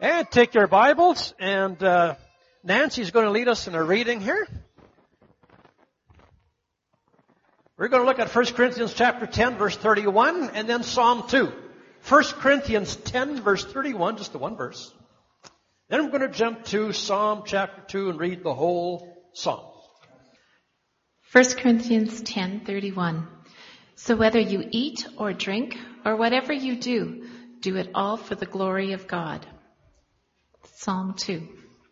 And take your Bibles, and Nancy's going to lead us in a reading here. We're going to look at 1 Corinthians chapter 10, verse 31, and then Psalm 2. 1 Corinthians 10, verse 31, just the one verse. Then I'm going to jump to Psalm chapter 2 and read the whole psalm. 1 Corinthians 10:31. So whether you eat or drink or whatever you do it all for the glory of God. Psalm 2.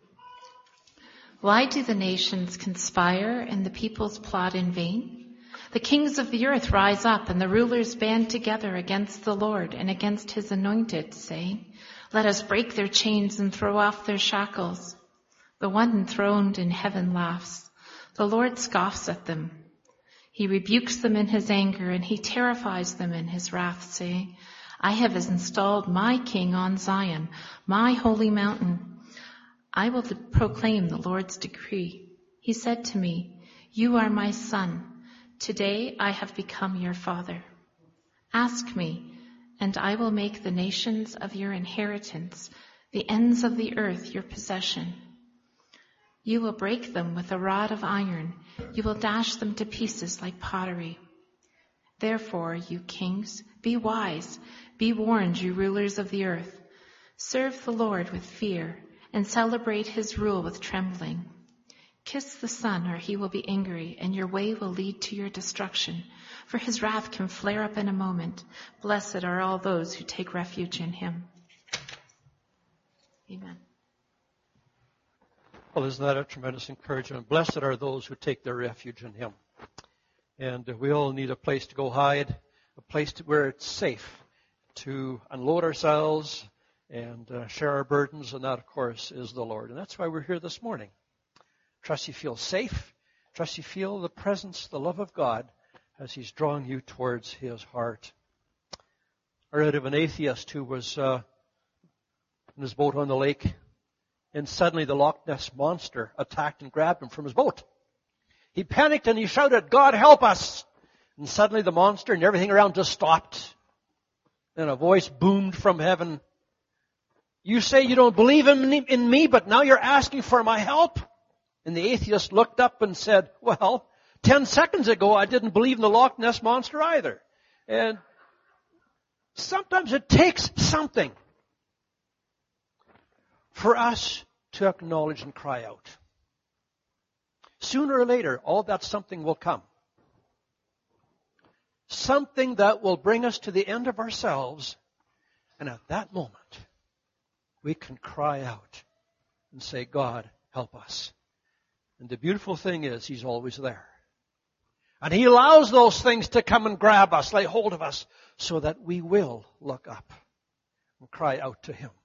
Why do the nations conspire and the peoples plot in vain? The kings of the earth rise up and the rulers band together against the Lord and against his anointed, saying, let us break their chains and throw off their shackles. The one enthroned in heaven laughs. The Lord scoffs at them. He rebukes them in his anger and he terrifies them in his wrath, saying, I have installed my king on Zion, my holy mountain. I will proclaim the Lord's decree. He said to me, you are my son. Today I have become your father. Ask me, and I will make the nations of your inheritance, the ends of the earth your possession. You will break them with a rod of iron. You will dash them to pieces like pottery. Therefore, you kings, be wise. Be warned, you rulers of the earth. Serve the Lord with fear and celebrate his rule with trembling. Kiss the Son, or he will be angry, and your way will lead to your destruction. For his wrath can flare up in a moment. Blessed are all those who take refuge in him. Amen. Well, isn't that a tremendous encouragement? Blessed are those who take their refuge in him. And we all need a place to go hide, a place where it's safe to unload ourselves and share our burdens, and that, of course, is the Lord. And that's why we're here this morning. Trust you feel safe. Trust you feel the presence, the love of God as he's drawing you towards his heart. I read of an atheist who was in his boat on the lake, and suddenly the Loch Ness Monster attacked and grabbed him from his boat. He panicked and he shouted, God help us! And suddenly the monster and everything around just stopped. And a voice boomed from heaven. You say you don't believe in me, but now you're asking for my help? And the atheist looked up and said, well, 10 seconds ago I didn't believe in the Loch Ness Monster either. And sometimes it takes something for us to acknowledge and cry out. Sooner or later, all that something will come. Something that will bring us to the end of ourselves. And at that moment, we can cry out and say, God, help us. And the beautiful thing is, he's always there. And he allows those things to come and grab us, lay hold of us, so that we will look up and cry out to him.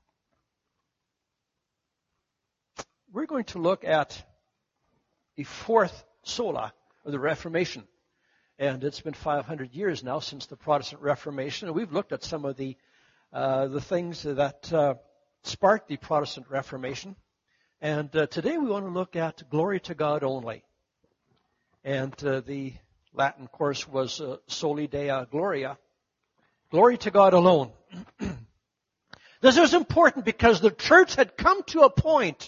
We're going to look at the fourth sola of the Reformation. And it's been 500 years now since the Protestant Reformation. And we've looked at some of the things that sparked the Protestant Reformation. And today we want to look at glory to God only. And the Latin course was Soli Deo Gloria. Glory to God alone. This is important because the church had come to a point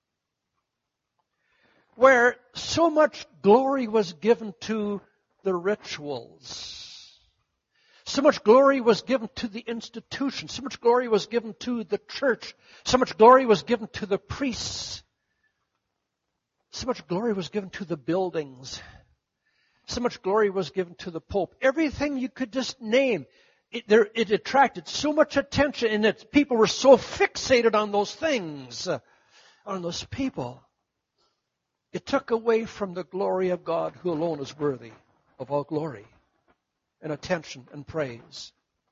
where so much glory was given to the rituals. So much glory was given to the institution. So much glory was given to the church. So much glory was given to the priests. So much glory was given to the buildings. So much glory was given to the Pope. Everything you could just name, it attracted so much attention, and that people were so fixated on those things, on those people. It took away from the glory of God, who alone is worthy of all glory and attention and praise.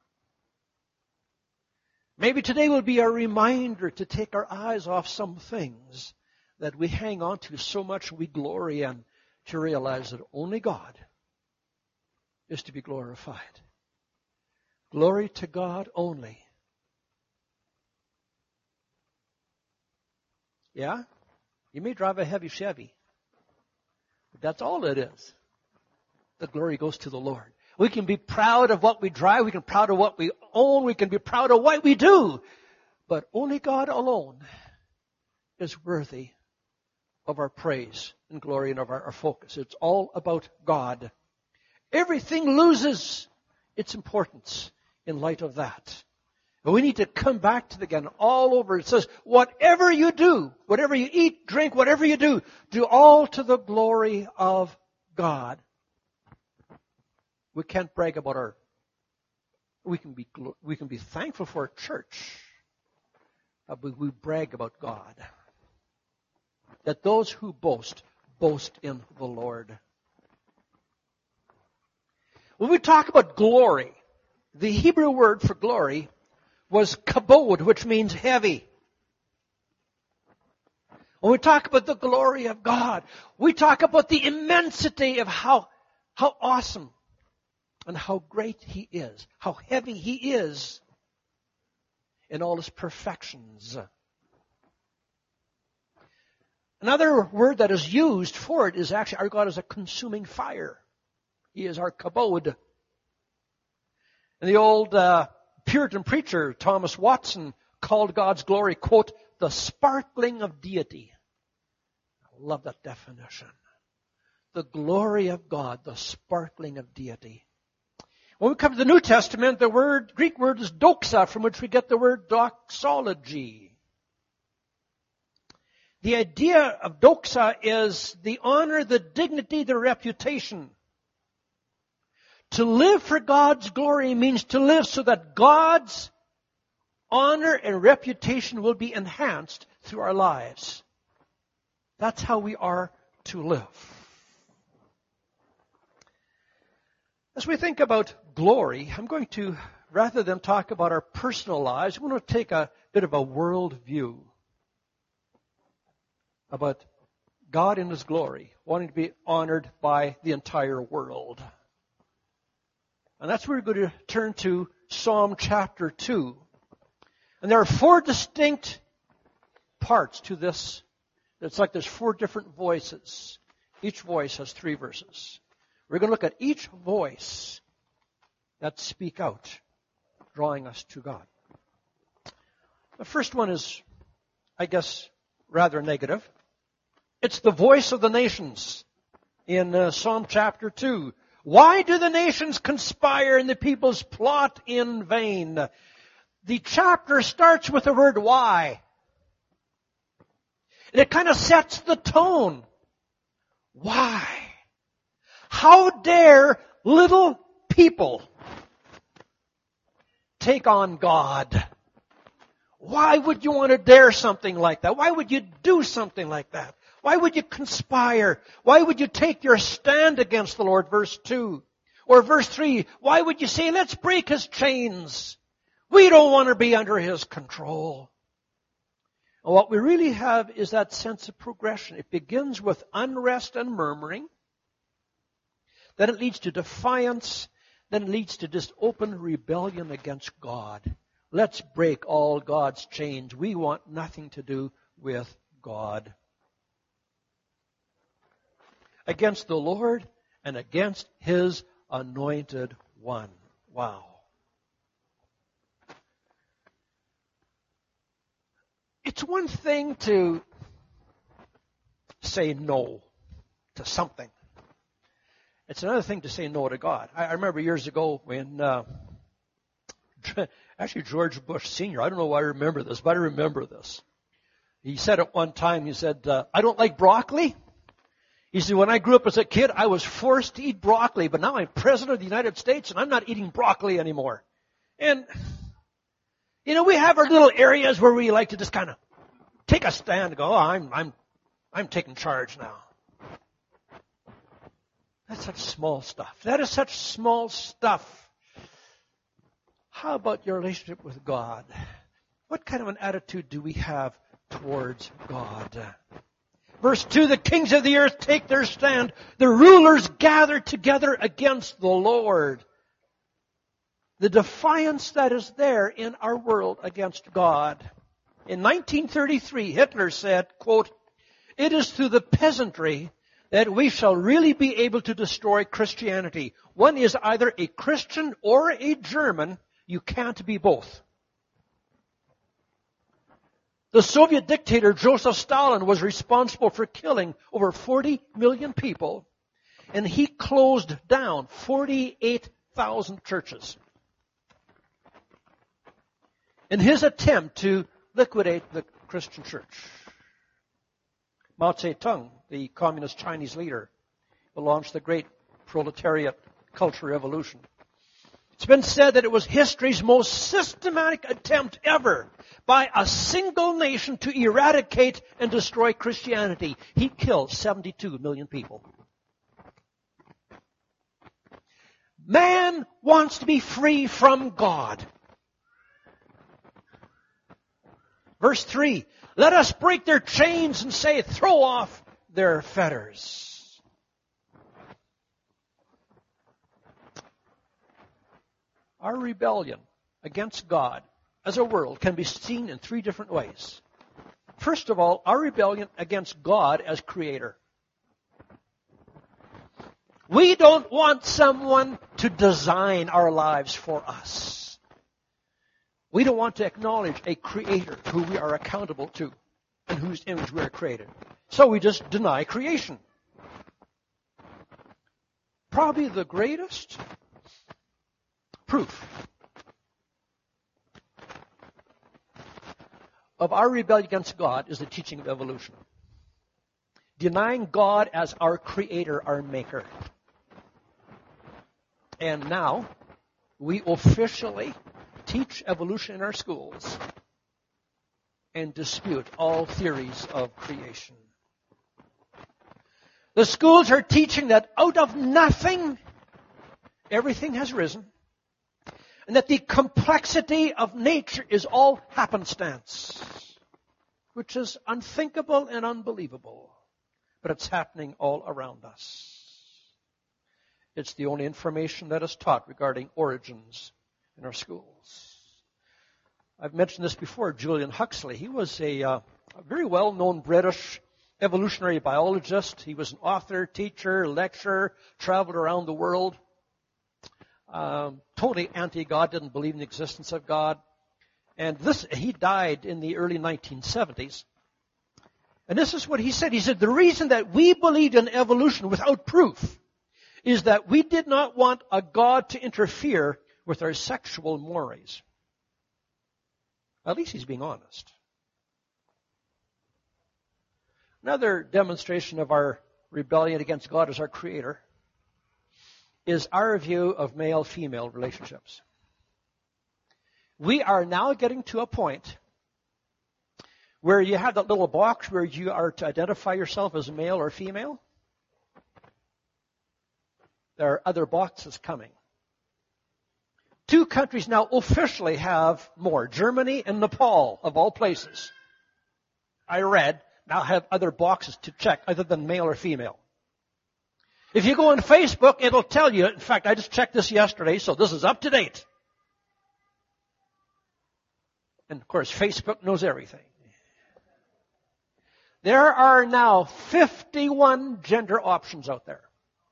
Maybe today will be a reminder to take our eyes off some things that we hang on to so much we glory in, to realize that only God is to be glorified. Glory to God only. Yeah? You may drive a heavy Chevy, but that's all it is. The glory goes to the Lord. We can be proud of what we drive. We can be proud of what we own. We can be proud of what we do. But only God alone is worthy of our praise and glory and of our focus. It's all about God. Everything loses its importance in light of that. But we need to come back to it again all over. It says, whatever you do, whatever you eat, drink, whatever you do all to the glory of God. We can't brag about we can be thankful for our church, but we brag about God. That those who boast in the Lord. When we talk about glory, the Hebrew word for glory was kabod, which means heavy. When we talk about the glory of God, we talk about the immensity of how awesome and how great He is, how heavy He is in all His perfections. Another word that is used for it is actually, our God is a consuming fire. He is our kabod. And the old Puritan preacher, Thomas Watson, called God's glory, quote, the sparkling of deity. I love that definition. The glory of God, the sparkling of deity. When we come to the New Testament, the Greek word is doxa, from which we get the word doxology. The idea of doxa is the honor, the dignity, the reputation. To live for God's glory means to live so that God's honor and reputation will be enhanced through our lives. That's how we are to live. As we think about glory, I'm going to, rather than talk about our personal lives, I'm going to take a bit of a world view about God in His glory, wanting to be honored by the entire world. And that's where we're going to turn to Psalm chapter 2. And there are 4 distinct parts to this. It's like there's 4 different voices. Each voice has 3 verses. We're going to look at each voice that speak out, drawing us to God. The first one is, I guess, rather negative. It's the voice of the nations in Psalm chapter 2. Why do the nations conspire and the peoples plot in vain? The chapter starts with the word why. And it kind of sets the tone. Why? How dare little people take on God? Why would you want to dare something like that? Why would you do something like that? Why would you conspire? Why would you take your stand against the Lord? Verse 2. Or verse 3. Why would you say, let's break His chains? We don't want to be under His control. And what we really have is that sense of progression. It begins with unrest and murmuring. Then it leads to defiance. Then it leads to just open rebellion against God. Let's break all God's chains. We want nothing to do with God. Against the Lord and against His anointed one. Wow. It's one thing to say no to something. It's another thing to say no to God. I remember years ago when, actually George Bush Sr., I don't know why I remember this, but I remember this. He said at one time, he said, I don't like broccoli. He said, when I grew up as a kid, I was forced to eat broccoli, but now I'm President of the United States and I'm not eating broccoli anymore. And, we have our little areas where we like to just kind of take a stand and go, I'm taking charge now. That's such small stuff. That is such small stuff. How about your relationship with God? What kind of an attitude do we have towards God? Verse 2, the kings of the earth take their stand. The rulers gather together against the Lord. The defiance that is there in our world against God. In 1933, Hitler said, quote, it is through the peasantry that we shall really be able to destroy Christianity. One is either a Christian or a German. You can't be both. The Soviet dictator Joseph Stalin was responsible for killing over 40 million people, and he closed down 48,000 churches in his attempt to liquidate the Christian church. Mao Zedong, the communist Chinese leader, launched the great proletariat culture revolution. It's been said that it was history's most systematic attempt ever by a single nation to eradicate and destroy Christianity. He killed 72 million people. Man wants to be free from God. Verse 3, let us break their chains and say, throw off their fetters. Our rebellion against God as a world can be seen in three different ways. First of all, our rebellion against God as Creator. We don't want someone to design our lives for us. We don't want to acknowledge a Creator who we are accountable to and whose image we are created. So we just deny creation. Probably the greatest proof of our rebellion against God is the teaching of evolution. Denying God as our Creator, our Maker. And now, we officially teach evolution in our schools and dispute all theories of creation. The schools are teaching that out of nothing, everything has risen, and that the complexity of nature is all happenstance, which is unthinkable and unbelievable, but it's happening all around us. It's the only information that is taught regarding origins in our schools. I've mentioned this before, Julian Huxley. He was a very well-known British evolutionary biologist. He was an author, teacher, lecturer, traveled around the world. Totally anti-God, didn't believe in the existence of God. And he died in the early 1970s. And this is what he said. He said, the reason that we believed in evolution without proof is that we did not want a God to interfere with our sexual mores. At least he's being honest. Another demonstration of our rebellion against God as our Creator is our view of male-female relationships. We are now getting to a point where you have that little box where you are to identify yourself as male or female. There are other boxes coming. 2 countries now officially have more. Germany and Nepal, of all places, I read, now have other boxes to check other than male or female. If you go on Facebook, it'll tell you. In fact, I just checked this yesterday, so this is up to date. And of course, Facebook knows everything. There are now 51 gender options out there.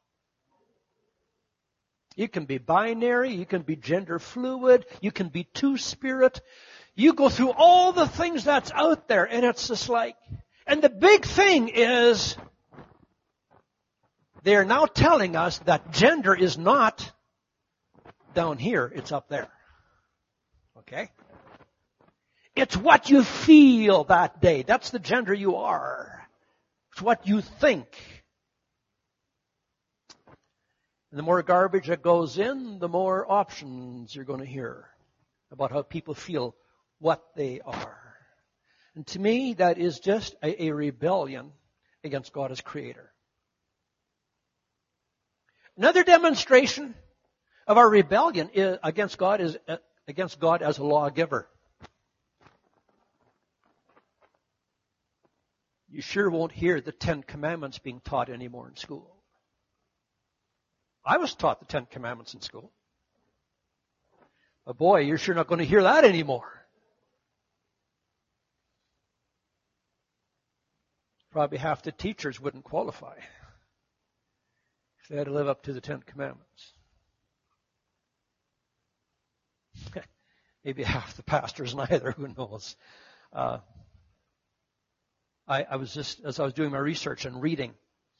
You can be binary, you can be gender fluid, you can be two-spirit. You go through all the things that's out there, and it's just like... And the big thing is, they're now telling us that gender is not down here, it's up there. Okay? It's what you feel that day. That's the gender you are. It's what you think. And the more garbage that goes in, the more options you're going to hear about how people feel what they are. And to me, that is just a rebellion against God as Creator. Another demonstration of our rebellion against God is against God as a lawgiver. You sure won't hear the 10 Commandments being taught anymore in school. I was taught the 10 Commandments in school. But boy, you're sure not going to hear that anymore. Probably half the teachers wouldn't qualify if they had to live up to the 10 Commandments. Maybe half the pastors neither, who knows. I was just, as I was doing my research and reading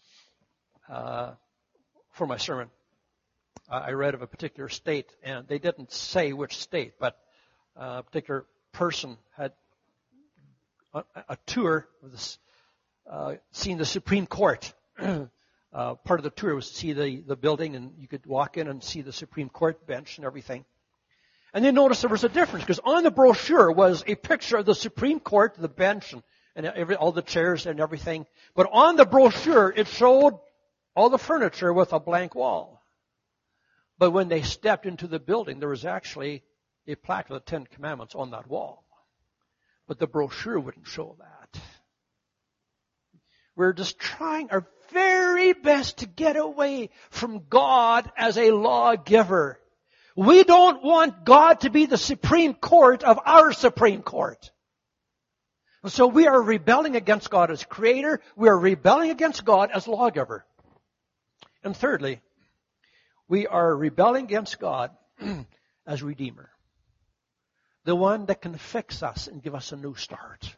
for my sermon, I read of a particular state, and they didn't say which state, but a particular person had a tour of this, seen the Supreme Court. Part of the tour was to see the building, and you could walk in and see the Supreme Court bench and everything. And they noticed there was a difference, because on the brochure was a picture of the Supreme Court, the bench, and all the chairs and everything. But on the brochure, it showed all the furniture with a blank wall. But when they stepped into the building, there was actually a plaque of the Ten Commandments on that wall. But the brochure wouldn't show that. We're just trying our very best to get away from God as a lawgiver. We don't want God to be the Supreme Court of our Supreme Court. And so we are rebelling against God as Creator. We are rebelling against God as lawgiver. And thirdly, we are rebelling against God as Redeemer. The one that can fix us and give us a new start.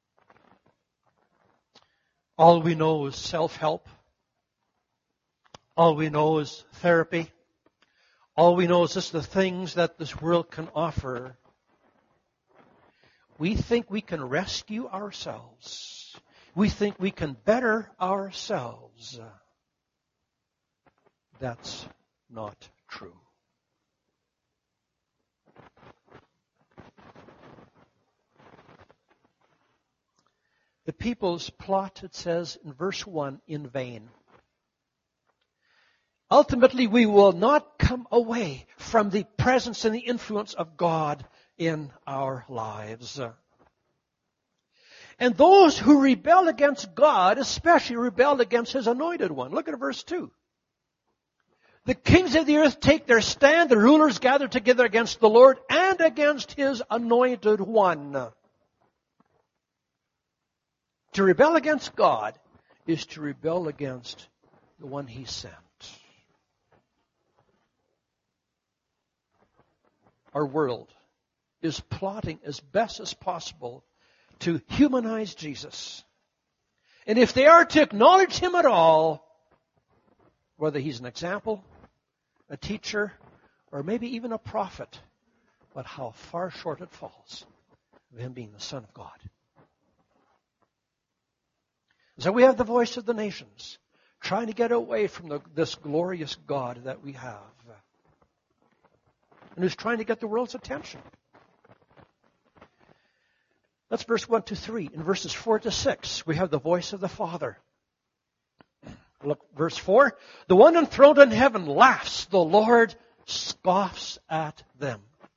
All we know is self-help. All we know is therapy. All we know is just the things that this world can offer. We think we can rescue ourselves. We think we can better ourselves. That's not true. The people's plot, it says in verse 1, in vain. Ultimately, we will not come away from the presence and the influence of God in our lives. And those who rebel against God, especially rebelled against His anointed one. Look at verse 2. The kings of the earth take their stand, the rulers gather together against the Lord and against His anointed one. To rebel against God is to rebel against the one He sent. Our world is plotting as best as possible to humanize Jesus. And if they are to acknowledge Him at all, whether He's an example, a teacher, or maybe even a prophet, but how far short it falls of Him being the Son of God. So we have the voice of the nations, trying to get away from this glorious God that we have, and who's trying to get the world's attention. That's verse 1 to 3. In verses 4 to 6, we have the voice of the Father. Look, verse 4. The one enthroned in heaven laughs. The Lord scoffs at them.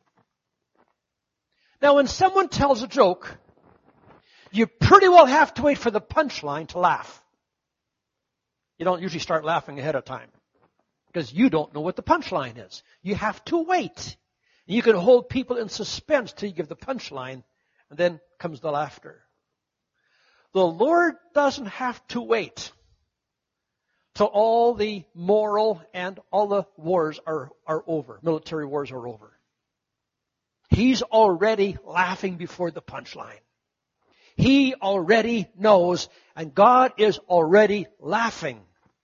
Now, when someone tells a joke, you pretty well have to wait for the punchline to laugh. You don't usually start laughing ahead of time, because you don't know what the punchline is. You have to wait. You can hold people in suspense till you give the punchline, and then comes the laughter. The Lord doesn't have to wait till all the moral and all the wars are over. Military wars are over. He's already laughing before the punchline. He already knows, and God is already laughing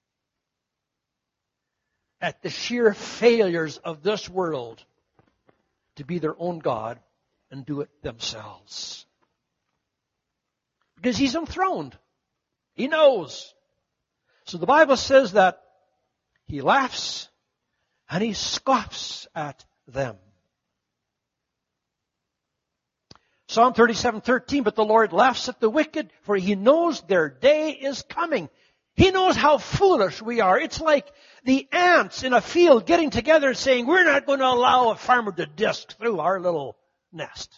at the sheer failures of this world to be their own God and do it themselves. Because He's enthroned. He knows. So the Bible says that He laughs and He scoffs at them. Psalm 37:13, but the Lord laughs at the wicked, for He knows their day is coming. He knows how foolish we are. It's like the ants in a field getting together and saying, we're not going to allow a farmer to disc through our little nest.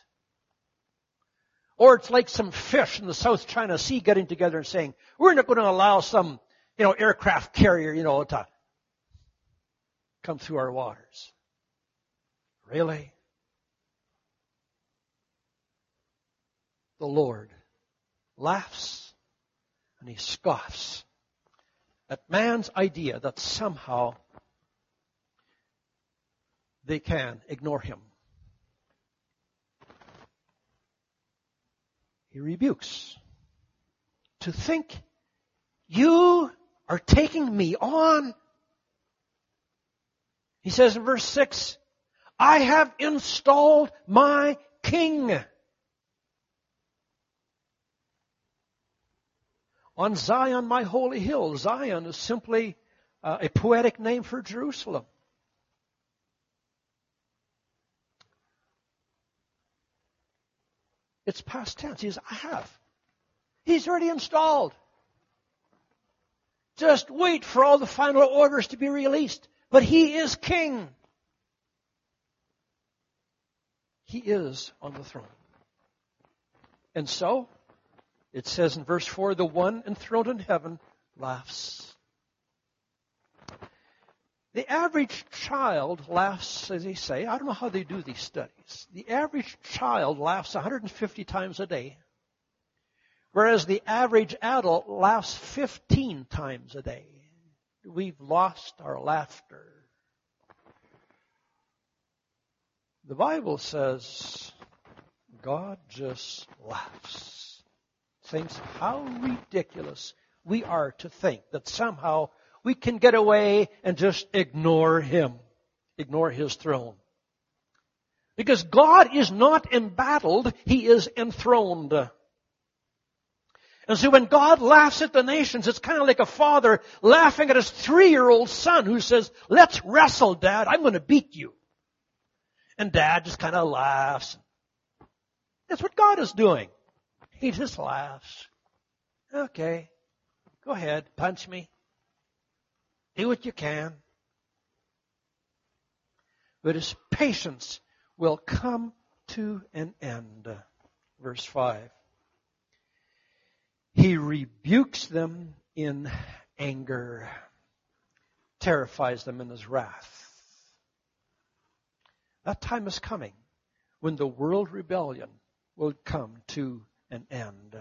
Or it's like some fish in the South China Sea getting together and saying, we're not going to allow some, aircraft carrier, to come through our waters. Really? The Lord laughs and He scoffs at man's idea that somehow they can ignore Him. He rebukes to think you are taking me on. He says in verse 6, I have installed my king on Zion, my holy hill. Zion is simply a poetic name for Jerusalem. It's past tense. He says, I have. He's already installed. Just wait for all the final orders to be released. But He is king. He is on the throne. And so, it says in verse 4, the one enthroned in heaven laughs. The average child laughs, as they say. I don't know how they do these studies. The average child laughs 150 times a day, whereas the average adult laughs 15 times a day. We've lost our laughter. The Bible says God just laughs. Thinks how ridiculous we are to think that somehow we can get away and just ignore Him, ignore His throne. Because God is not embattled, He is enthroned. And so when God laughs at the nations, it's kind of like a father laughing at his 3-year-old son who says, let's wrestle, Dad, I'm going to beat you. And Dad just kind of laughs. That's what God is doing. He just laughs. Okay, go ahead, punch me. Do what you can. But His patience will come to an end. Verse 5. He rebukes them in anger, terrifies them in His wrath. That time is coming when the world rebellion will come to an end.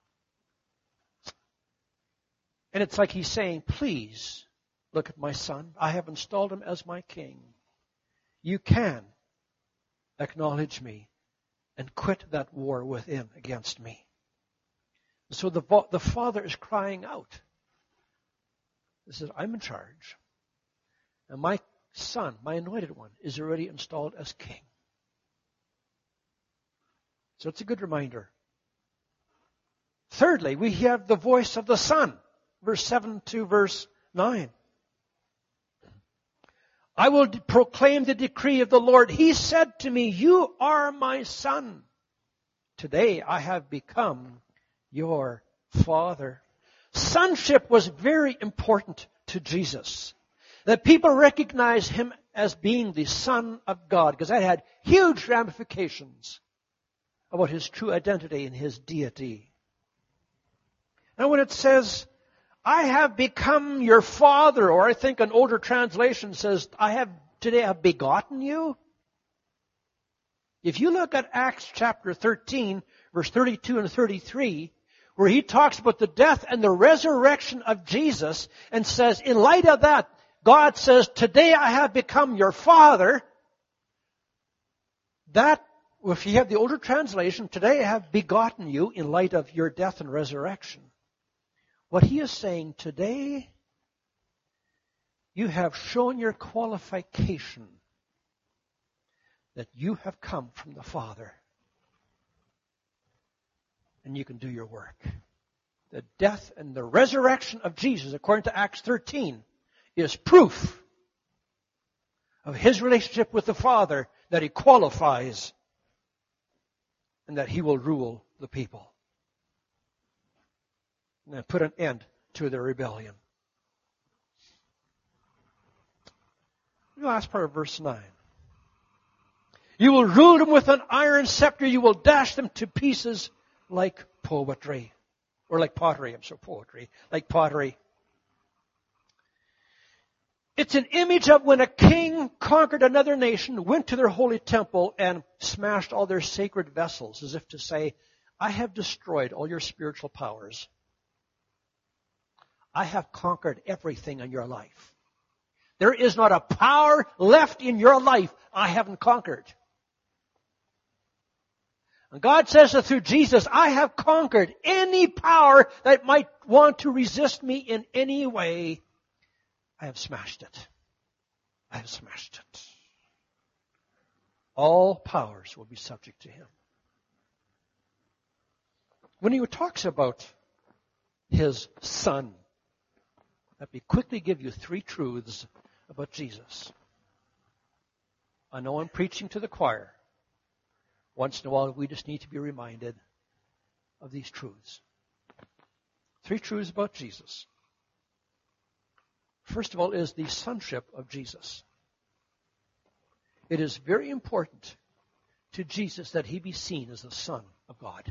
And it's like He's saying, please, look at my son. I have installed him as my king. You can acknowledge me and quit that war within against me. So the Father is crying out. He says, I'm in charge. And my son, my anointed one, is already installed as king. So it's a good reminder. Thirdly, we have the voice of the Son. Verse 7 to verse 9. I will proclaim the decree of the Lord. He said to me, you are my son. Today I have become your father. Sonship was very important to Jesus. That people recognize Him as being the Son of God, because that had huge ramifications about His true identity and His deity. Now when it says, I have become your father, or I think an older translation says, today I have begotten you. If you look at Acts chapter 13, verse 32 and 33, where He talks about the death and the resurrection of Jesus, and says, in light of that, God says, today I have become your father. That, if you have the older translation, today I have begotten you in light of your death and resurrection. What He is saying, today you have shown your qualification that you have come from the Father. And you can do your work. The death and the resurrection of Jesus, according to Acts 13, is proof of His relationship with the Father, that He qualifies and that He will rule the people. And put an end to their rebellion. The last part of verse 9. You will rule them with an iron scepter. You will dash them to pieces like poetry. Or like pottery. Like pottery. It's an image of when a king conquered another nation, went to their holy temple, and smashed all their sacred vessels, as if to say, I have destroyed all your spiritual powers. I have conquered everything in your life. There is not a power left in your life I haven't conquered. And God says that through Jesus, I have conquered any power that might want to resist me in any way. I have smashed it. I have smashed it. All powers will be subject to him. When he talks about his Son, let me quickly give you 3 truths about Jesus. I know I'm preaching to the choir. Once in a while, we just need to be reminded of these truths. 3 truths about Jesus. First of all is the sonship of Jesus. It is very important to Jesus that he be seen as the Son of God.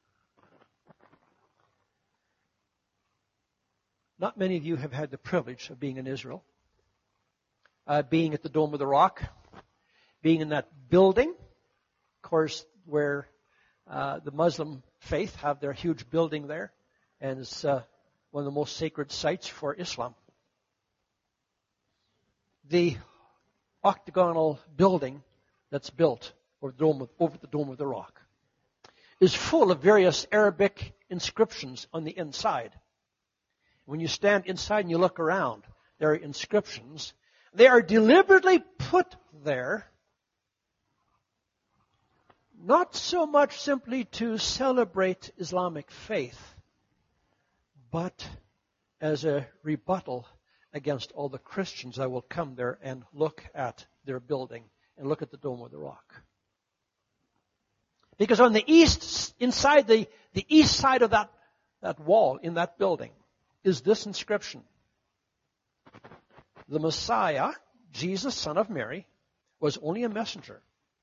Not many of you have had the privilege of being in Israel, being at the Dome of the Rock, being in that building, of course, where the Muslim faith have their huge building there, and it's one of the most sacred sites for Islam. The octagonal building that's built over the Dome of the Rock is full of various Arabic inscriptions on the inside. When you stand inside and you look around, there are inscriptions. They are deliberately put there, not so much simply to celebrate Islamic faith, but as a rebuttal against all the Christians that will come there and look at their building and look at the Dome of the Rock. Because on the east, inside the east side of that wall in that building, is this inscription. The Messiah, Jesus, son of Mary, was only a messenger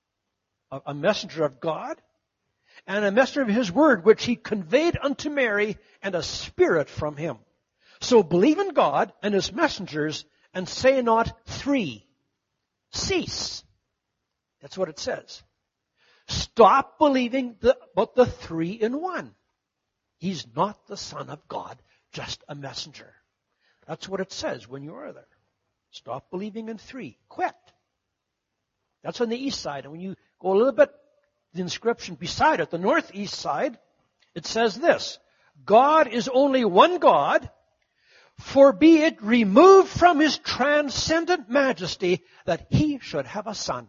of God, and a messenger of his word, which he conveyed unto Mary, and a spirit from him. So believe in God and his messengers, and say not 3. Cease. That's what it says. Stop believing about the 3 in 1. He's not the Son of God, just a messenger. That's what it says when you are there. Stop believing in 3. Quit. That's on the east side. And when you go a little bit, the inscription beside it, the northeast side, it says this: God is only one God, for be it removed from his transcendent majesty that he should have a son.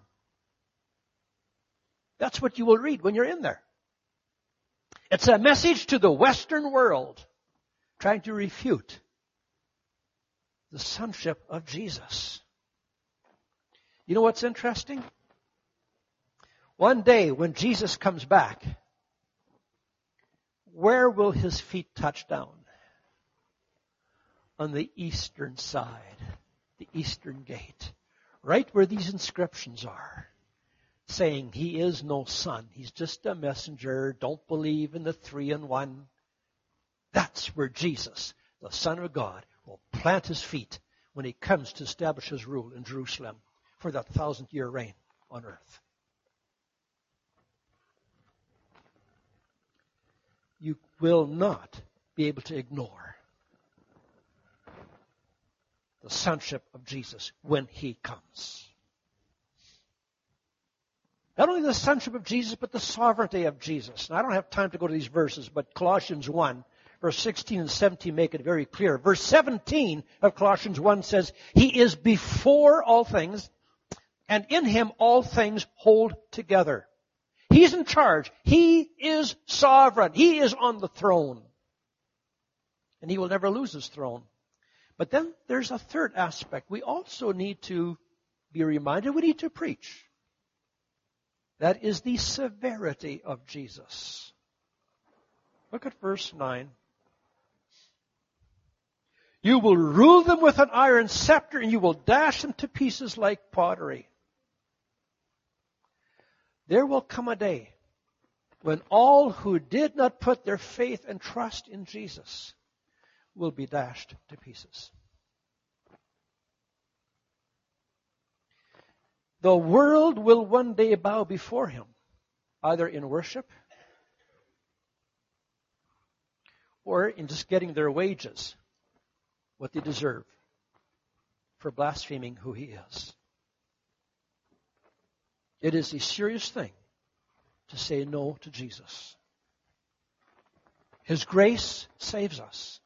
That's what you will read when you're in there. It's a message to the Western world trying to refute the sonship of Jesus. You know what's interesting? One day when Jesus comes back, where will his feet touch down? On the eastern side, the eastern gate, right where these inscriptions are, saying he is no son. He's just a messenger. Don't believe in the 3 in 1. That's where Jesus, the Son of God, will plant his feet when he comes to establish his rule in Jerusalem for that 1,000-year reign on earth. You will not be able to ignore the sonship of Jesus when he comes. Not only the sonship of Jesus, but the sovereignty of Jesus. Now, I don't have time to go to these verses, but Colossians 1, verse 16 and 17 make it very clear. Verse 17 of Colossians 1 says, he is before all things, and in him all things hold together. He's in charge. He is sovereign. He is on the throne. And he will never lose his throne. But then there's a third aspect. We also need to be reminded, we need to preach. That is the severity of Jesus. Look at verse 9. You will rule them with an iron scepter, and you will dash them to pieces like pottery. There will come a day when all who did not put their faith and trust in Jesus will be dashed to pieces. The world will one day bow before him, either in worship or in just getting their wages, what they deserve, for blaspheming who he is. It is a serious thing to say no to Jesus. His grace saves us.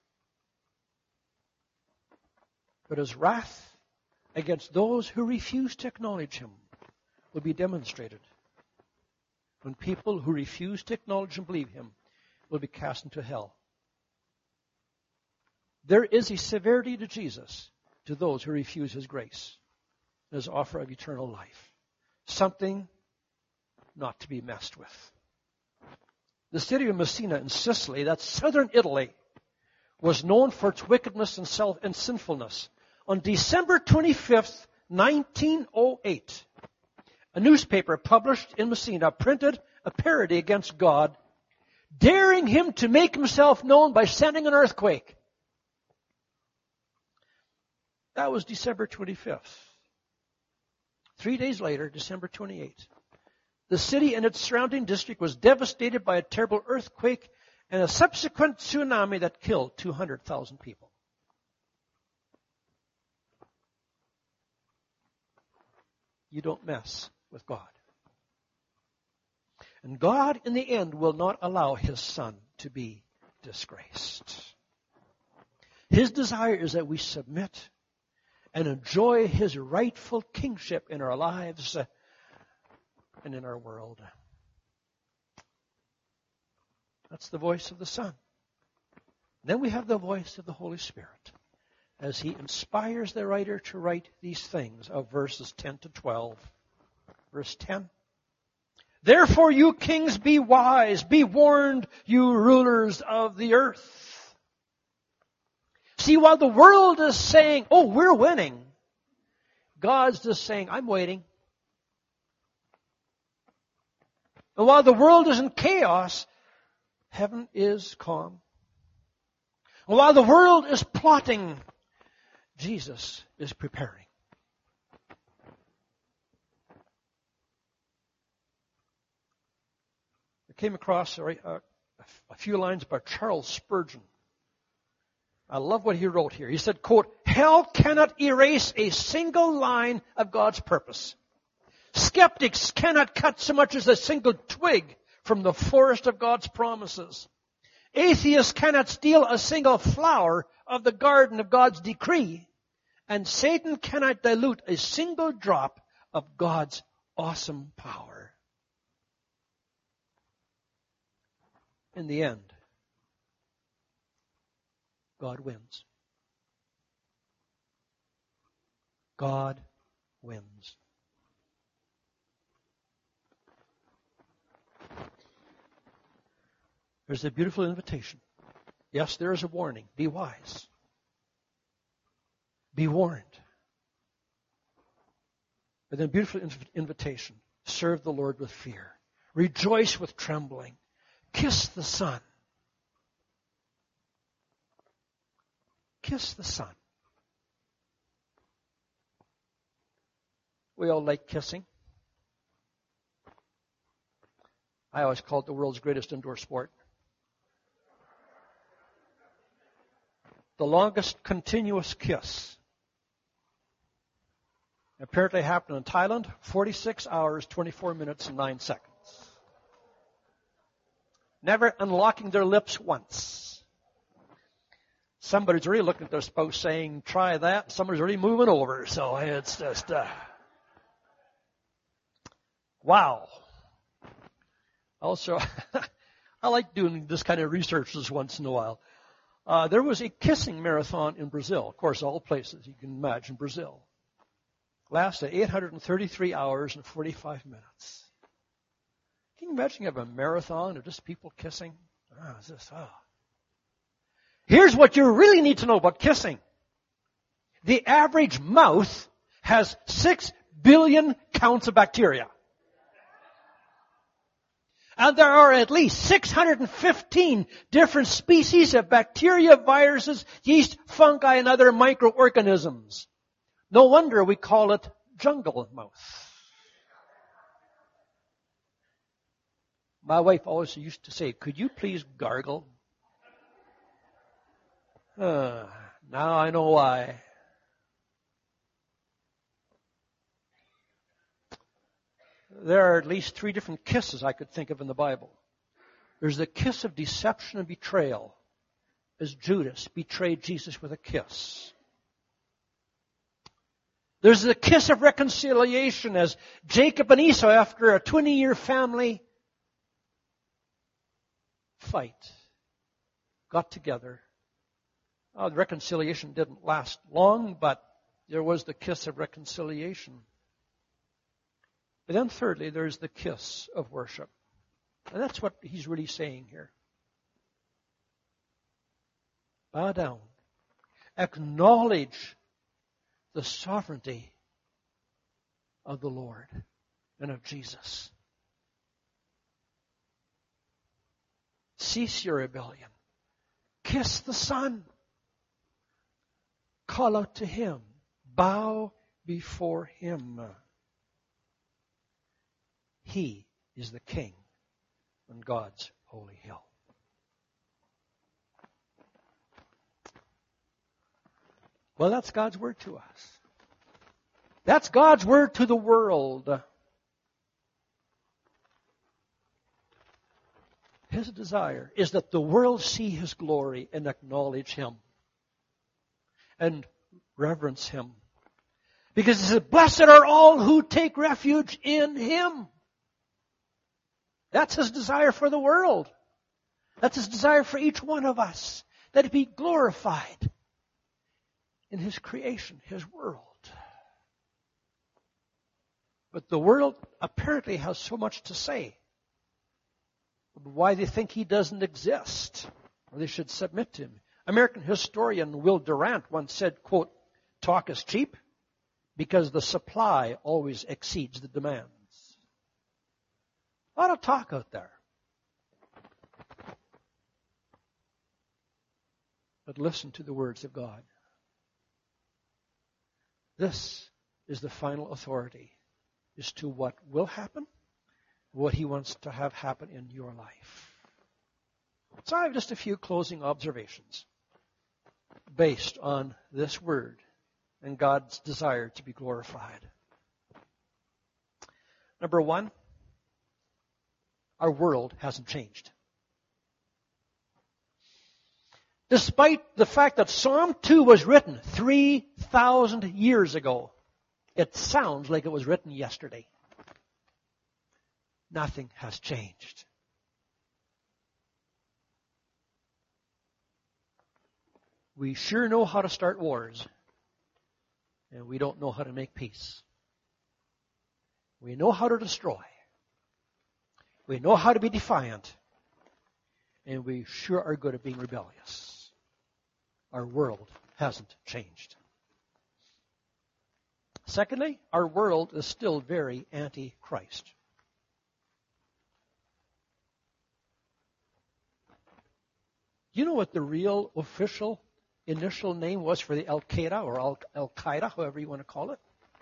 But His wrath against those who refuse to acknowledge Him will be demonstrated when people who refuse to acknowledge and believe Him will be cast into hell. There is a severity to Jesus to those who refuse His grace, His offer of eternal life. Something not to be messed with. The city of Messina in Sicily, that's southern Italy, was known for its wickedness and sinfulness. On December 25th, 1908, a newspaper published in Messina printed a parody against God, daring Him to make Himself known by sending an earthquake. That was December 25th. 3 days later, December 28th, the city and its surrounding district was devastated by a terrible earthquake and a subsequent tsunami that killed 200,000 people. You don't mess with God. And God, in the end, will not allow His Son to be disgraced. His desire is that we submit and enjoy His rightful kingship in our lives and in our world. That's the voice of the Son. Then we have the voice of the Holy Spirit as He inspires the writer to write these things of verses 10 to 12. Verse 10. Therefore you kings be wise, be warned, you rulers of the earth. See, while the world is saying, oh, we're winning, God's just saying, I'm waiting. And while the world is in chaos, heaven is calm. And while the world is plotting, Jesus is preparing. I came across a few lines by Charles Spurgeon. I love what he wrote here. He said, quote, hell cannot erase a single line of God's purpose. Skeptics cannot cut so much as a single twig from the forest of God's promises. Atheists cannot steal a single flower of the garden of God's decree. And Satan cannot dilute a single drop of God's awesome power. In the end, God wins. God wins. There's a beautiful invitation. Yes, there is a warning. Be wise. Be warned. But then a beautiful invitation. Serve the Lord with fear. Rejoice with trembling. Kiss the Son. Kiss the Son. We all like kissing. I always call it the world's greatest indoor sport. The longest continuous kiss apparently happened in Thailand, 46 hours, 24 minutes, and 9 seconds. Never unlocking their lips once. Somebody's really looking at their spouse saying, try that. Somebody's already moving over. So it's just, wow. Also, I like doing this kind of research just once in a while. There was a kissing marathon in Brazil. Of course, all places you can imagine Brazil. Lasted 833 hours and 45 minutes. Can you imagine you have a marathon of just people kissing? Here's what you really need to know about kissing. The average mouth has 6 billion counts of bacteria. And there are at least 615 different species of bacteria, viruses, yeast, fungi, and other microorganisms. No wonder we call it jungle mouth. My wife always used to say, could you please gargle? Now I know why. there are at least 3 different kisses I could think of in the Bible. There's the kiss of deception and betrayal, as Judas betrayed Jesus with a kiss. There's the kiss of reconciliation as Jacob and Esau, after a 20-year family fight, got together. The reconciliation didn't last long, but there was the kiss of reconciliation. But then thirdly, there's the kiss of worship. And that's what he's really saying here. Bow down. Acknowledge the sovereignty of the Lord and of Jesus. Cease your rebellion. Kiss the Son. Call out to Him. Bow before Him. He is the King on God's holy hill. Well, that's God's word to us. That's God's word to the world. His desire is that the world see His glory and acknowledge Him and reverence Him. Because He said, blessed are all who take refuge in Him. That's His desire for the world. That's His desire for each one of us, that it be glorified in His creation, His world. But the world apparently has so much to say about why they think He doesn't exist, or they should submit to Him. American historian Will Durant once said, quote, talk is cheap because the supply always exceeds the demands. A lot of talk out there. But listen to the words of God. This is the final authority as to what will happen, what He wants to have happen in your life. So I have just a few closing observations based on this word and God's desire to be glorified. Number 1, our world hasn't changed. Despite the fact that Psalm 2 was written 3,000 years ago, it sounds like it was written yesterday. Nothing has changed. We sure know how to start wars, and we don't know how to make peace. We know how to destroy. We know how to be defiant, and we sure are good at being rebellious. Our world hasn't changed. Secondly, our world is still very anti-Christ. Do you know what the real official initial name was for the Al-Qaeda or Al-Qaeda, however you want to call it?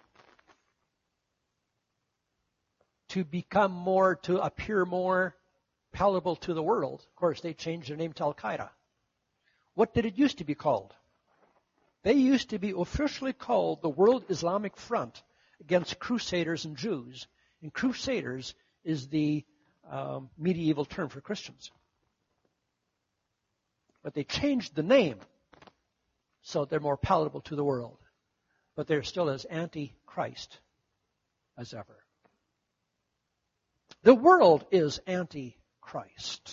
To appear more palatable to the world. Of course, they changed their name to Al-Qaeda. What did it used to be called? They used to be officially called the World Islamic Front against Crusaders and Jews. And Crusaders is the medieval term for Christians. But they changed the name so they're more palatable to the world. But they're still as anti-Christ as ever. The world is anti-Christ.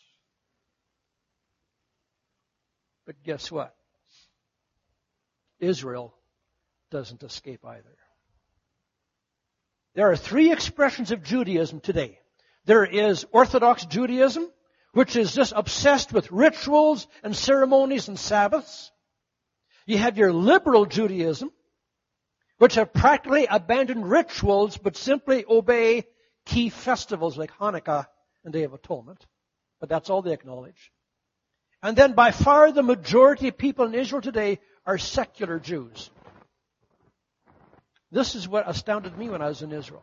But guess what? Israel doesn't escape either. There are 3 expressions of Judaism today. There is Orthodox Judaism, which is just obsessed with rituals and ceremonies and Sabbaths. You have your liberal Judaism, which have practically abandoned rituals but simply obey key festivals like Hanukkah and Day of Atonement. But that's all they acknowledge. And then by far the majority of people in Israel today are secular Jews. This is what astounded me when I was in Israel.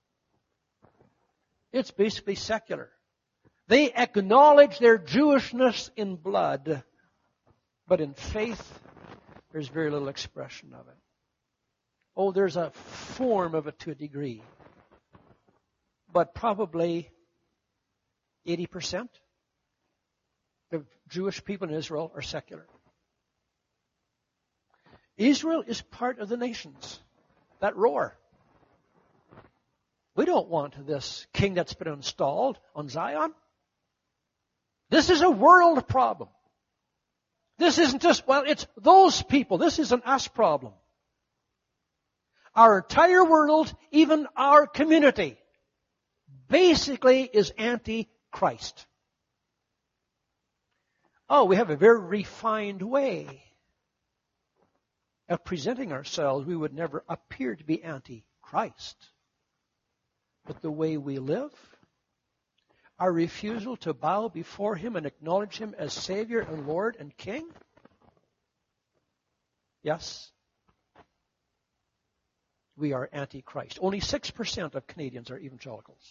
It's basically secular. They acknowledge their Jewishness in blood, but in faith, there's very little expression of it. Oh, there's a form of it to a degree. but probably 80% of Jewish people in Israel are secular. Israel is part of the nations that roar. We don't want this king that's been installed on Zion. This is a world problem. This isn't just, it's those people. This is an us problem. Our entire world, even our community, basically is anti-Christ. Oh, we have a very refined way of presenting ourselves. We would never appear to be anti-Christ. But the way we live, our refusal to bow before Him and acknowledge Him as Savior and Lord and King, yes, we are anti-Christ. Only 6% of Canadians are evangelicals.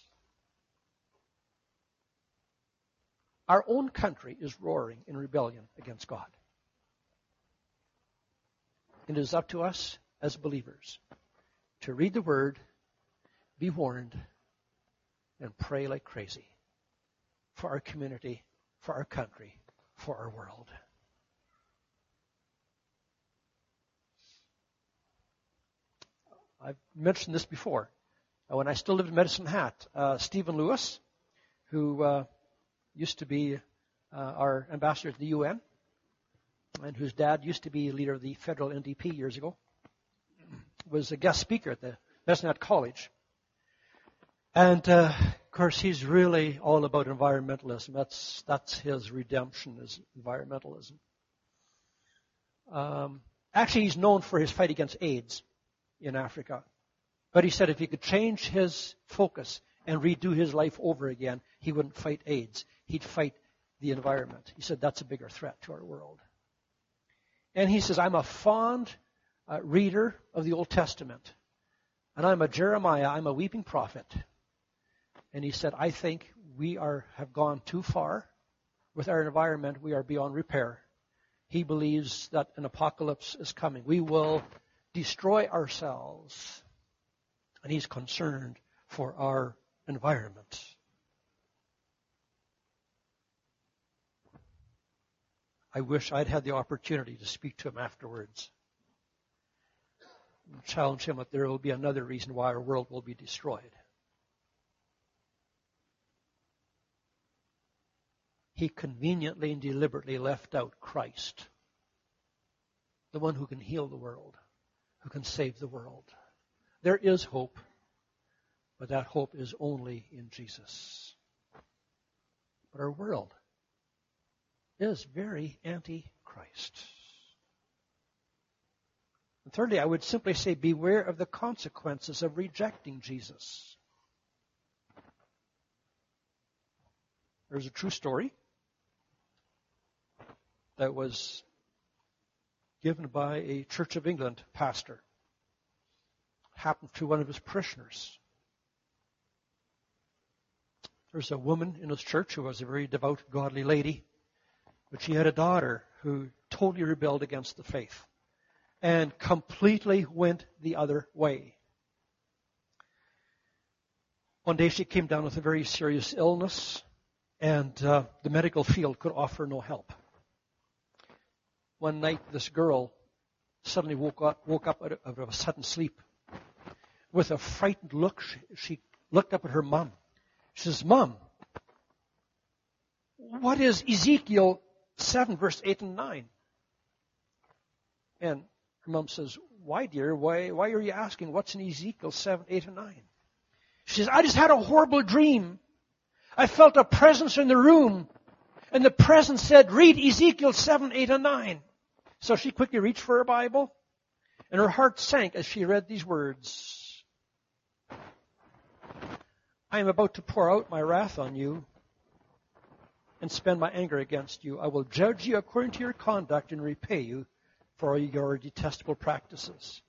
Our own country is roaring in rebellion against God. It is up to us as believers to read the Word, be warned, and pray like crazy for our community, for our country, for our world. I've mentioned this before. When I still lived in Medicine Hat, Stephen Lewis, who used to be our ambassador to the UN, and whose dad used to be leader of the federal NDP years ago, was a guest speaker at the Medicine Hat College. And, of course, he's really all about environmentalism. That's his redemption, is environmentalism. Actually, he's known for his fight against AIDS in Africa. But he said if he could change his focus and redo his life over again, he wouldn't fight AIDS. He'd fight the environment. He said that's a bigger threat to our world. And he says, I'm a fond reader of the Old Testament. And I'm a Jeremiah, I'm a weeping prophet. And he said, I think we have gone too far with our environment. We are beyond repair. He believes that an apocalypse is coming. We will destroy ourselves. And he's concerned for our environment. I wish I'd had the opportunity to speak to him afterwards and challenge him that there will be another reason why our world will be destroyed. He conveniently and deliberately left out Christ, the one who can heal the world, who can save the world. There is hope, but that hope is only in Jesus. But our world is very anti-Christ. And thirdly, I would simply say beware of the consequences of rejecting Jesus. There's a true story that was given by a Church of England pastor. It happened to one of his parishioners. There's a woman in his church who was a very devout, godly lady, but she had a daughter who totally rebelled against the faith and completely went the other way. One day she came down with a very serious illness, and the medical field could offer no help. One night, this girl suddenly woke up out of a sudden sleep. With a frightened look, she looked up at her mom. She says, Mom, what is Ezekiel 7, verse 8 and 9? And her mom says, why, dear? Why are you asking what's in Ezekiel 7, 8, and 9? She says, I just had a horrible dream. I felt a presence in the room, and the presence said, read Ezekiel 7, 8, and 9. So she quickly reached for her Bible, and her heart sank as she read these words. I am about to pour out my wrath on you and spend my anger against you. I will judge you according to your conduct and repay you for your detestable practices.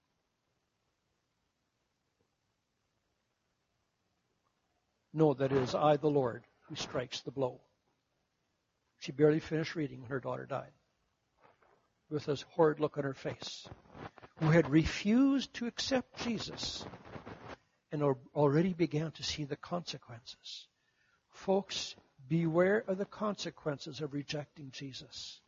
Know that it is I, the Lord, who strikes the blow. She barely finished reading when her daughter died, with this horrid look on her face, who had refused to accept Jesus and already began to see the consequences. Folks, beware of the consequences of rejecting Jesus.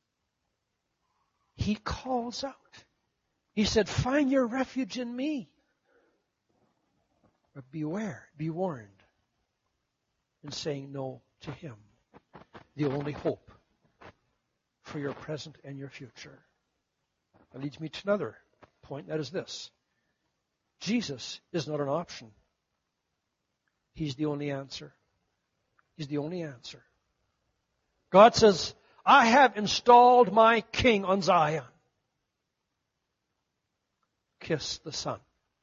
He calls out. He said, find your refuge in me. But beware, be warned in saying no to Him, the only hope for your present and your future. That leads me to another point, that is this. Jesus is not an option. He's the only answer. He's the only answer. God says, I have installed my King on Zion. Kiss the Son.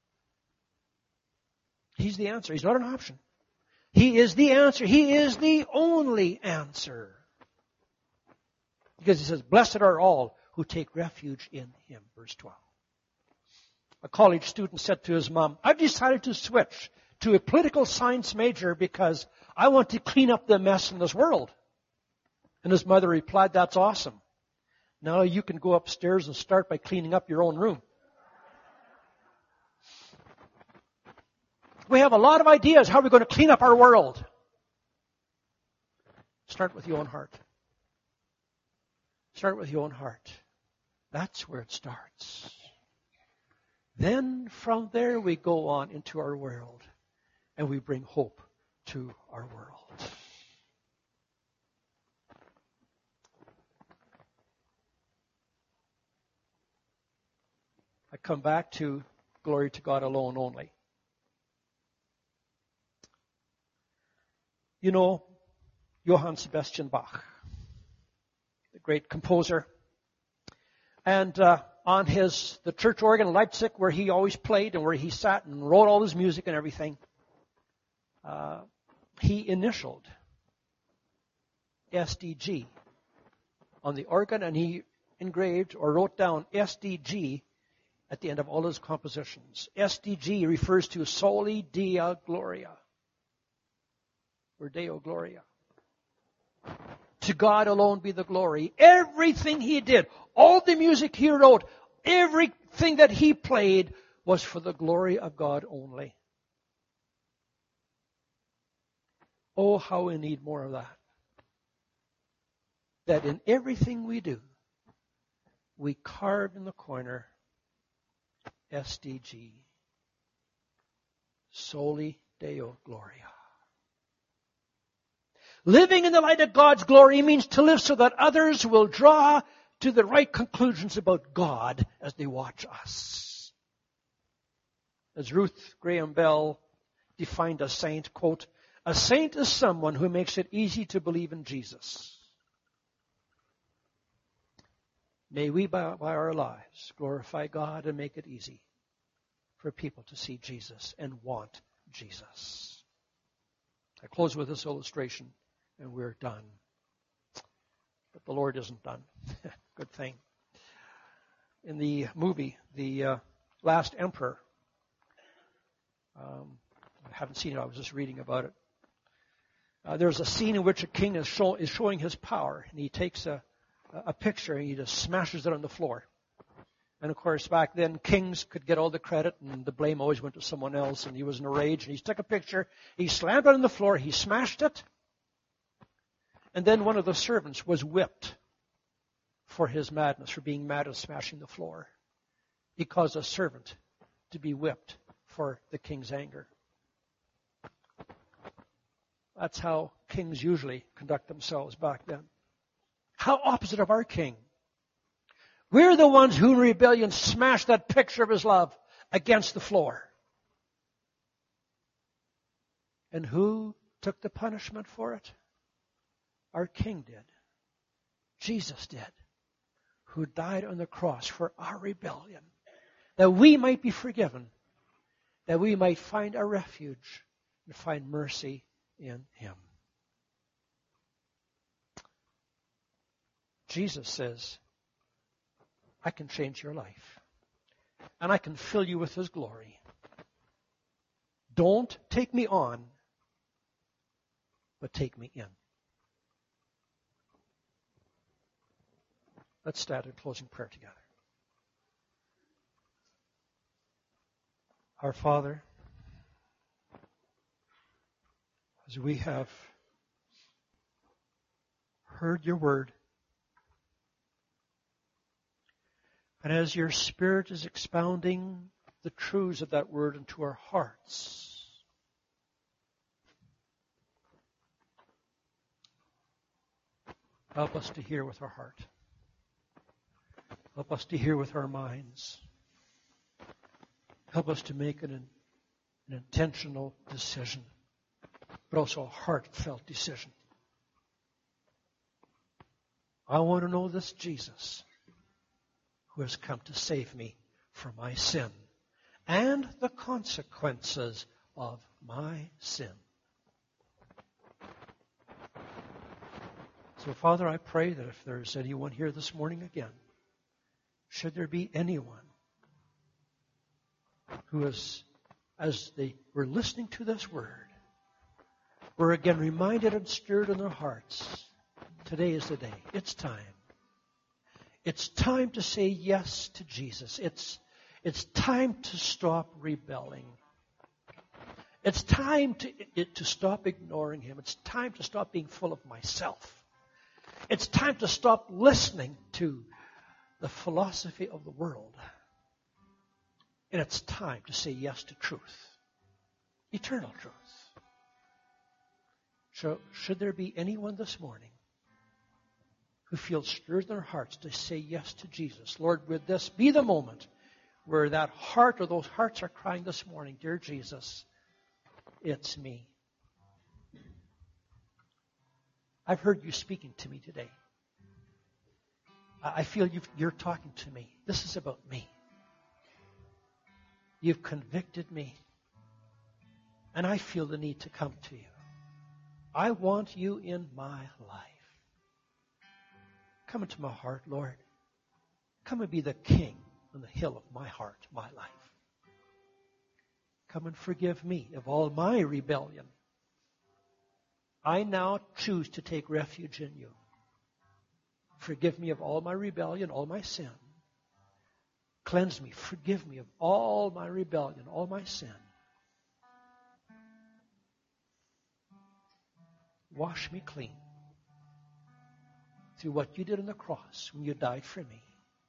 He's the answer. He's not an option. He is the answer. He is the only answer. Because He says, blessed are all who take refuge in Him. Verse 12. A college student said to his mom, I've decided to switch to a political science major because I want to clean up the mess in this world. And his mother replied, that's awesome. Now you can go upstairs and start by cleaning up your own room. We have a lot of ideas how we're going to clean up our world. Start with your own heart. Start with your own heart. That's where it starts. Then from there we go on into our world and we bring hope to our world. I come back to glory to God alone only. You know, Johann Sebastian Bach, the great composer, and on the church organ in Leipzig, where he always played and where he sat and wrote all his music and everything, he initialed SDG on the organ, and he engraved or wrote down SDG at the end of all his compositions. SDG refers to Soli Deo Gloria, or Deo Gloria. To God alone be the glory. Everything he did, all the music he wrote, everything that he played was for the glory of God only. Oh, how we need more of that. That in everything we do, we carve in the corner SDG. Soli Deo Gloria. Living in the light of God's glory means to live so that others will draw to the right conclusions about God as they watch us. As Ruth Graham Bell defined a saint, quote, a saint is someone who makes it easy to believe in Jesus. May we, by our lives, glorify God and make it easy for people to see Jesus and want Jesus. I close with this illustration, and we're done. But the Lord isn't done. Good thing. In the movie, The Last Emperor, I haven't seen it, I was just reading about it. There's a scene in which a king is showing his power, and he takes a picture and he just smashes it on the floor. And of course, back then, kings could get all the credit, and the blame always went to someone else, and he was in a rage, and he took a picture, he slammed it on the floor, he smashed it, and then one of the servants was whipped for his madness, for being mad at smashing the floor. He caused a servant to be whipped for the king's anger. That's how kings usually conduct themselves back then. How opposite of our king. We're the ones who in rebellion smashed that picture of his love against the floor. And who took the punishment for it? Our king did. Jesus did. Who died on the cross for our rebellion. That we might be forgiven. That we might find a refuge and find mercy in Him. Jesus says, I can change your life. And I can fill you with His glory. Don't take me on, but take me in. Let's start in closing prayer together. Our Father, as we have heard your word, and as your Spirit is expounding the truths of that word into our hearts, help us to hear with our heart. Help us to hear with our minds. Help us to make an intentional decision, but also a heartfelt decision. I want to know this Jesus who has come to save me from my sin and the consequences of my sin. So, Father, I pray that if there's anyone here this morning again, should there be anyone who is, as they were listening to this word, were again reminded and stirred in their hearts, today is the day. It's time. It's time to say yes to Jesus. It's time to stop rebelling. It's time to stop ignoring Him. It's time to stop being full of myself. It's time to stop listening to the philosophy of the world. And it's time to say yes to truth, eternal truth. So, should there be anyone this morning who feels stirred in their hearts to say yes to Jesus, Lord, would this be the moment where that heart or those hearts are crying this morning, dear Jesus, it's me. I've heard you speaking to me today. I feel you're talking to me. This is about me. You've convicted me. And I feel the need to come to you. I want you in my life. Come into my heart, Lord. Come and be the king on the hill of my heart, my life. Come and forgive me of all my rebellion. I now choose to take refuge in you. Forgive me of all my rebellion, all my sin. Cleanse me, forgive me of all my rebellion, all my sin. Wash me clean through what you did on the cross when you died for me.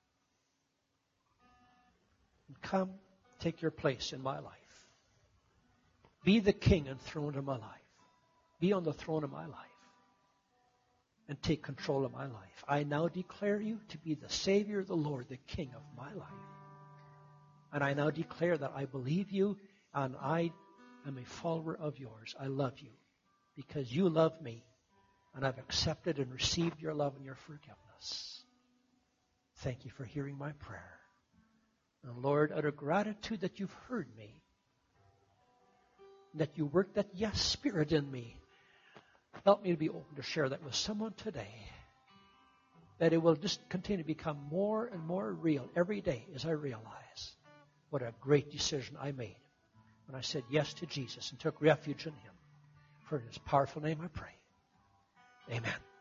And come, take your place in my life. Be the king and throne of my life. Be on the throne of my life. And take control of my life. I now declare you to be the Savior, the Lord, the King of my life. And I now declare that I believe you and I am a follower of yours. I love you because you love me and I've accepted and received your love and your forgiveness. Thank you for hearing my prayer. And Lord, out of gratitude that you've heard me, that you worked that yes spirit in me, help me to be open to share that with someone today, that it will just continue to become more and more real every day as I realize what a great decision I made when I said yes to Jesus and took refuge in Him. For in His powerful name I pray. Amen.